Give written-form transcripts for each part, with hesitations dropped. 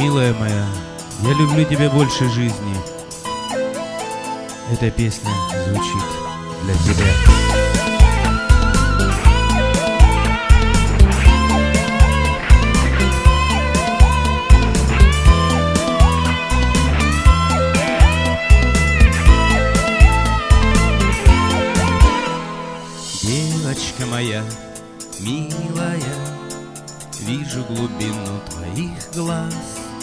Милая моя, я люблю тебя больше жизни. Эта песня звучит для тебя. Девочка моя, милая, вижу глубину твоих глаз,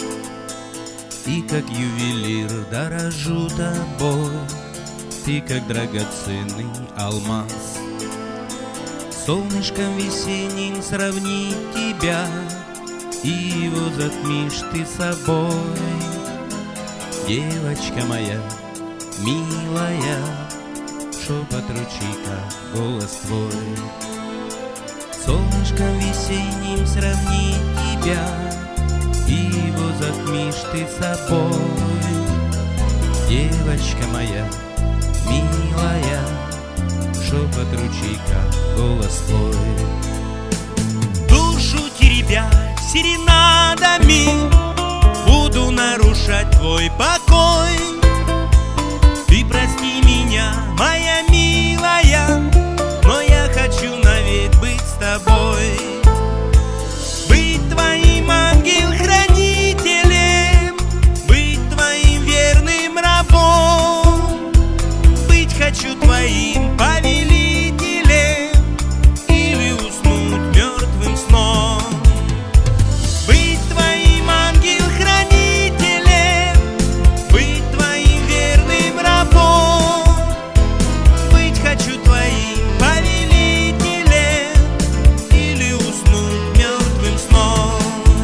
и как ювелир дорожу тобой, ты как драгоценный алмаз. Солнышком весенним сравнить тебя, и его затмишь ты собой. Девочка моя, милая, шепот ручейка, голос твой. Солнышком весенним сравнить тебя, и его затмишь ты собой. Девочка моя, милая, шепот ручейка, голос твой. Душу теребя серенадами, буду нарушать твой покой. Ты прости меня, моя милая, но я хочу навек быть с тобой. Быть твоим ангел-хранителем, быть твоим верным рабом. Быть хочу твоим повелителем или уснуть мертвым сном. Быть твоим ангел-хранителем, быть твоим верным рабом. Быть хочу твоим повелителем или уснуть мертвым сном.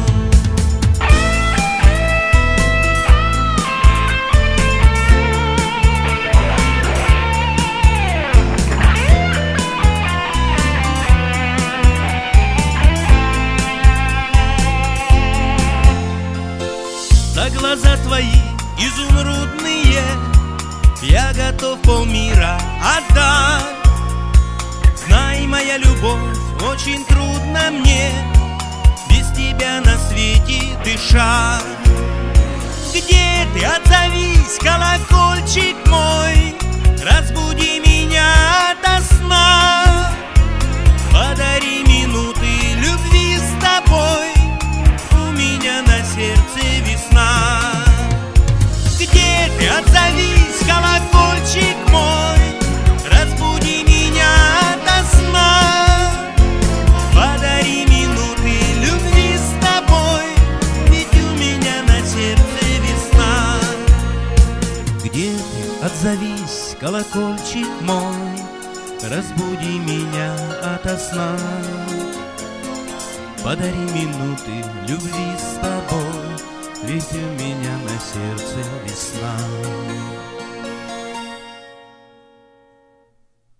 За глаза твои изумрудные я готов полмира отдать. Знай, моя любовь, очень трудно мне без тебя на свете дышать. Где ты? Отзовись, колокольчик мой, разбуди меня ото сна. Подари минуты любви с тобой, у меня на сердце весна. Где ты? Отзовись, колокольчик мой, разбуди меня ото сна. Подари минуты любви с тобой, ведь у меня на сердце весна. Где ты? Отзовись, колокольчик мой, разбуди меня ото сна. Подари минуты любви с тобой, ведь у меня на сердце весна.